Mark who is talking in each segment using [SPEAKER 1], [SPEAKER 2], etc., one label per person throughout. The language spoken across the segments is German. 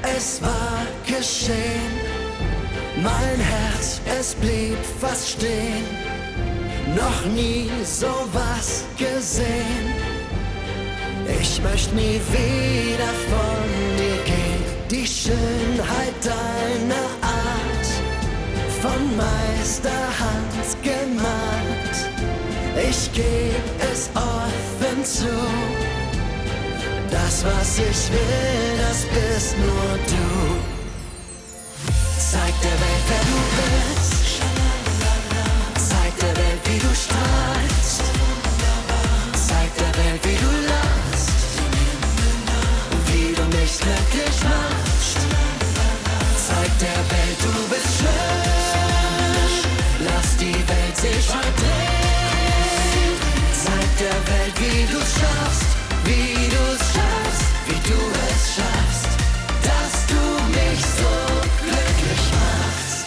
[SPEAKER 1] Es war geschehen, mein Herz, es blieb fast stehen, noch nie sowas gesehen. Ich möchte nie wieder von dir gehen, die Schönheit deiner Art, von Meisterhand gemalt. Ich geb es offen zu, das was ich will, das bist nur du. Zeig der Welt, wer du bist, zeig der Welt, wie du strahlst, zeig der Welt, wie du lachst, wie du mich glücklich machst. Zeig der Welt, du bist schön, lass die Welt sich verdrehen. Zeig der Welt, wie du schaffst, wie du's schaffst, wie du es schaffst, dass du mich so glücklich machst.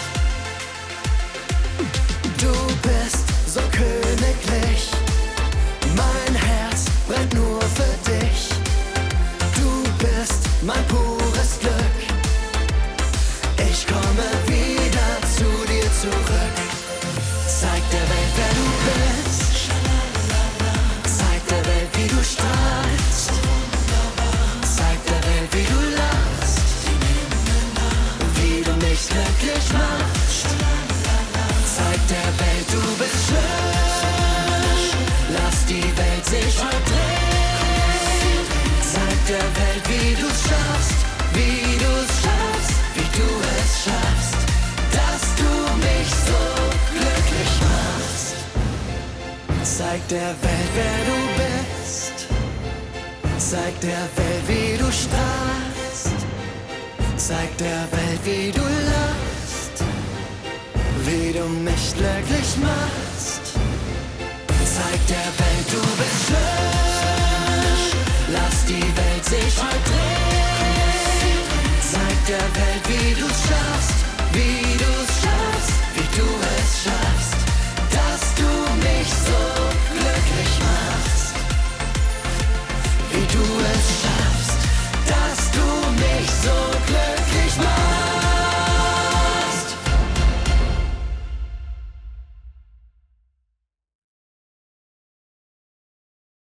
[SPEAKER 1] Du bist so königlich, mein Herz brennt nur für dich. Du bist mein pures Glück, ich komme wieder zu dir zurück. Zeig der Welt, wer du bist, zeig der Welt, wie du strahlst, zeig der Welt, wie du lachst, wie du mich glücklich machst. Zeig der Welt, du bist schön, lass die Welt sich verdrehen. Zeig der Welt, wie du's schaffst, wie du's schaffst, wie du es schaffst, dass du mich so glücklich machst. Zeig der Welt, wer du bist, zeig der Welt, wie du strahlst, zeig der Welt, wie du lachst, wie du mich glücklich machst. Zeig der Welt, du bist schön, lass die Welt sich verdrehen. Zeig der Welt, wie du's schaffst, wie du es schaffst.